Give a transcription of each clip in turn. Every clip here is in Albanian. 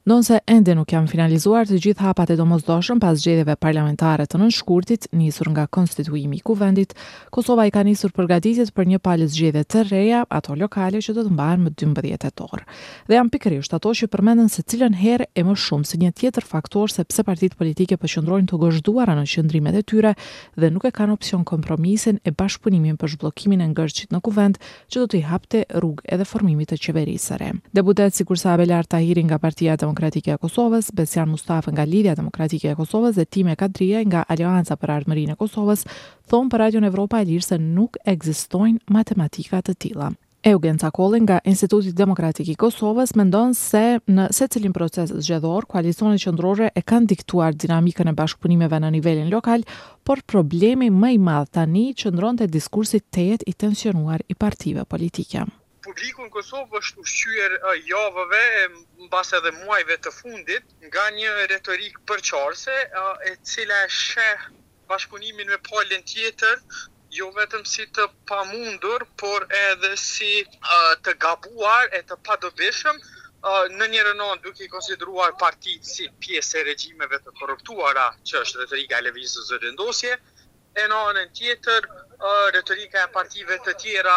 Ndonse ende nuk janë finalizuar të gjithë hapat e domosdoshëm pas zgjedhjeve parlamentare të nënshkurtit nisur nga konstituimi i kuvendit, Kosova i ka nisur përgatitjet për një palë zgjedhje të reja, ato lokale që do të mbahen më 12 tetor. Dhe janë pikërisht ato që përmenden se cilën herë e më shumë si një tjetër faktor se pse partitë politike po qëndrojnë të gozhduara në qëndrimet e tyre dhe nuk e kanë opsion kompromisin e bashkëpunimin për zhbllokimin e ngërçit në kuvend që do t'i hapte rrugë edhe formimit të qeverisë së re. Deputet sikur sa Abelar Tahiri nga Partia Demokratike e Kosovës, Besian Mustafa nga Lidhja Demokratike e Kosovës dhe Time Kadria nga Aleanca për Ardhmërinë e Kosovës thonë për Radio Evropa e Lirë se nuk ekzistojnë matematika të tilla. Eugen Cakolli nga Instituti Demokratik i Kosovës mendon se në secilin proces zgjedhor, koalicionet qendrore e kanë diktuar dinamikën e bashkëpunimeve në nivelin lokal, por problemi më i madh tani qëndron te diskursi tejet i tensionuar i partive politike. Publiku në Kosovë është ushqyer javëve mbas edhe muajve të fundit nga një retorik përqarse e cila sheh bashkëpunimin me palën tjetër jo vetëm si të pamundur, por edhe si të gabuar e të padobishëm, në njërin anë duke i konsideruar partitë si pjesë e regjimeve të korruptuara, që është retorika e lëvizjes së vendosje, e në anën tjetër retorika e partive të tjera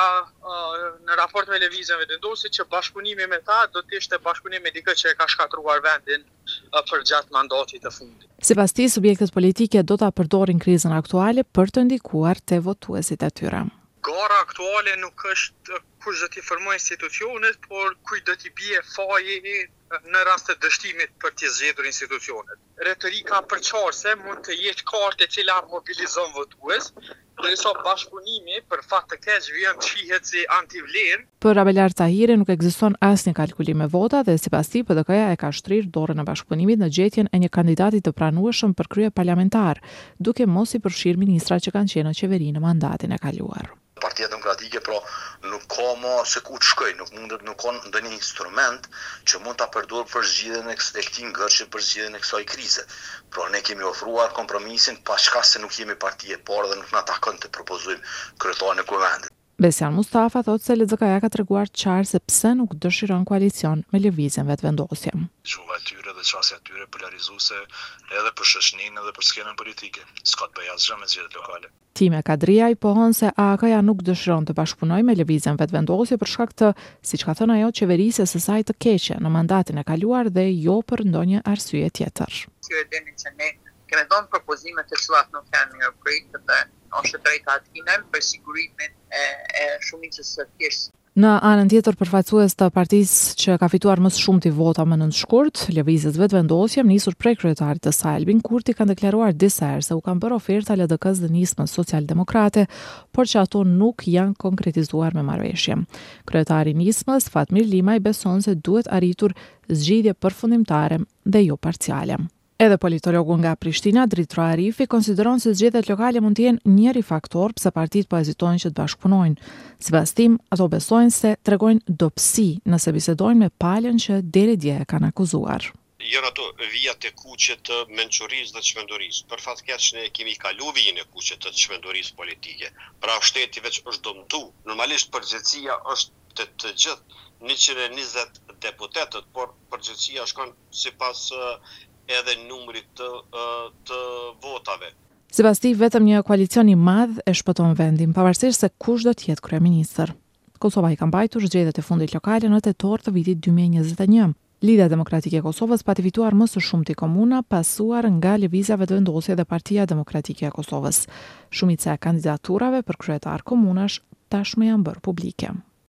në raport me lëvizjen vendosje që bashkëpunimi me ta do të ishte bashkëpunim me dikë që e ka shkatruar vendin për gjatë mandatit të fundit. Sipas tij, subjektet politike do ta përdorin krizën aktuale për të ndikuar te votuesit e tyre. Gara aktuale nuk është kush do t'i formojë institucionet, por kujt do t'i bie faji në rast të dështimit për t'i zgjedhur institucionet. Retorika përçarse mund të jetë kartë e cila mobilizon votues, ndërsa bashkëpunimi për fat të keq vjen shihet si antivlerë. Për Abelar Tahiri nuk ekziston asnjë kalkulim me vota dhe sipas tij PDK-ja e ka shtrirë dorën e bashkëpunimit në gjetjen e një kandidati të pranueshëm për krye parlamentar, duke mos i përfshirë ministrat që kanë qenë në qeveri në mandatin e kaluar. Partia Demokratike nuk ka më se ku të shkoj, nuk ka ndonjë instrument që mund ta përdor për zgjidhjen e këtij ngërçi, për zgjidhjen e kësaj krize. Ne kemi ofruar kompromisin pa shkak se nuk jemi parti e parë dhe nuk na takon të propozojmë kryetarin e kuvendit. Besian Mustafa thotë se LZK-ja ka treguar qartë se pse nuk dëshiron koalicion me lëvizjen vetvendosje. Gjuha e tyre dhe çësia e tyre polarizuese edhe për shoqërinë edhe për skenën politike. S'ka të bëjë asgjë me zgjedhjet lokale. Time Kadria i pohon se AAK-ja nuk dëshiron të bashkëpunojë me lëvizjen vetvendosje për shkak të, siç ka thënë ajo, qeverisë së saj të keqe në mandatin e kaluar dhe jo për ndonjë arsye tjetër. Kemi dhënë propozime të cilat nuk janë mirëpritje dhe është drejta atij për sigurimin e shumicës së thjeshtë. Në anën tjetër, përfaqësues të partisë që ka fituar më shumë vota më nënshkurt, lëvizjes vetvendosje nisur prej kryetarit të saj Albin Kurti kanë deklaruar disa herë se u kanë bërë oferta LDK-s dhe nismës socialdemokrate, por që ato nuk janë konkretizuar me marrëveshje. Kryetari i nismës Fatmir Limaj beson se duhet arritur zgjidhje përfundimtare dhe jo parciale. Edhe politologu nga Prishtina, Dritro Arifi, konsideron se zgjedhjet lokale mund të jenë njëri faktor pse partitë po hezitojnë që të bashkëpunojnë. Sipas tij, ato besojnë se tregojnë dobësi nëse bisedojnë me palën që deri dje e kanë akuzuar. Janë ato vijat e kuqe të mençurisë dhe çmendurisë. Për fat keq ne kemi kalu vijën e kuqe të çmendurisë politike. Pra shteti veç është dëmtu. Normalisht përgjegjësia është të gjithë 120 deputetët, por përgjegjësia shkon sipas edhe numrit të votave. Sipas tij, vetëm një koalicion i madh e shpëton vendin, pavarësisht se kush do të jetë kryeministër. Kosova i ka mbajtur zgjedhjet e fundit lokale në tetor të vitit 2021. Lidhja Demokratike e Kosovës pati fituar më së shumti komuna, pasuar nga lëvizja vetvendosje dhe Partia Demokratike e Kosovës. Shumica e kandidaturave për kryetar komunash tashmë janë bërë publike.